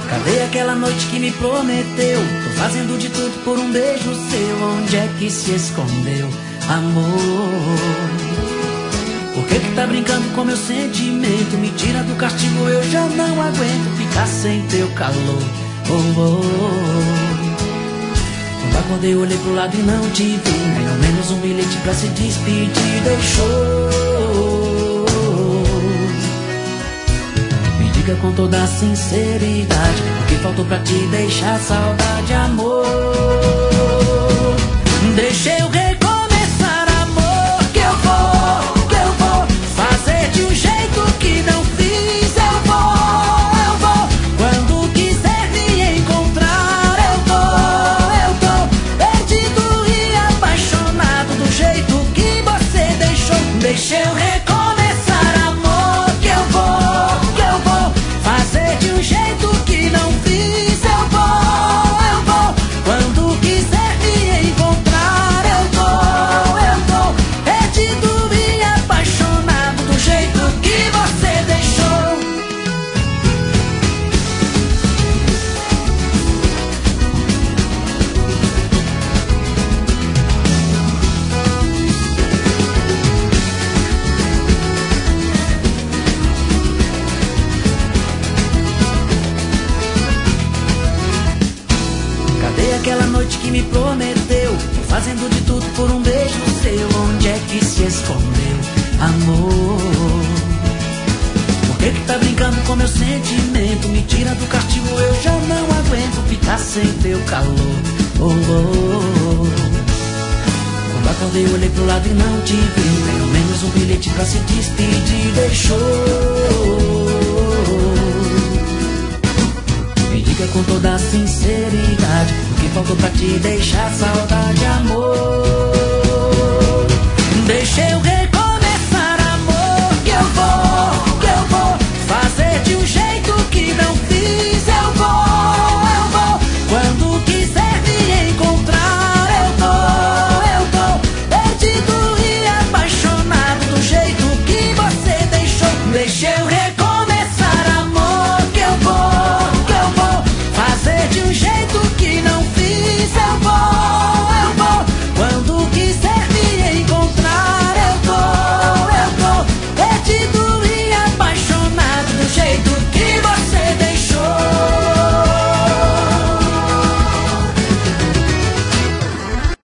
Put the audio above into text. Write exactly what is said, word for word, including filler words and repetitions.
Cadê aquela noite que me prometeu? Tô fazendo de tudo por um beijo seu. Onde é que se escondeu, amor? Por que que tá brincando com meu sentimento? Me tira do castigo, eu já não aguento ficar sem teu calor. Oh, oh. Quando acordei, olhei pro lado e não te vi. Nem ao menos um bilhete pra se despedir deixou. Me diga com toda a sinceridade, o que faltou pra te deixar saudade, amor? Deixa eu recomeçar, amor, que eu vou, que eu vou fazer de um jeito que não fiz. Eu vou, eu vou, quando quiser me encontrar. Eu tô, eu tô perdido e apaixonado do jeito que você deixou. Deixa eu recomeçar, amor, que eu vou, que eu vou fazer de um jeito que não fiz. Eu vou, eu vou, quando quiser me encontrar. Eu tô, eu tô perdido e apaixonado do jeito que você deixou. Cadê aquela noite que me prometeu? Tô fazendo de tudo por um beijo seu. Onde é que se escondeu, amor? Por que que tá brincando com meu sentimento? Me tira do castigo, eu já não aguento ficar sem teu calor. Oh, oh, oh. Quando acordei, olhei pro lado e não te vi. Pelo menos um bilhete pra se despedir deixou. Me diga com toda a sinceridade, o que faltou pra te deixar saudade.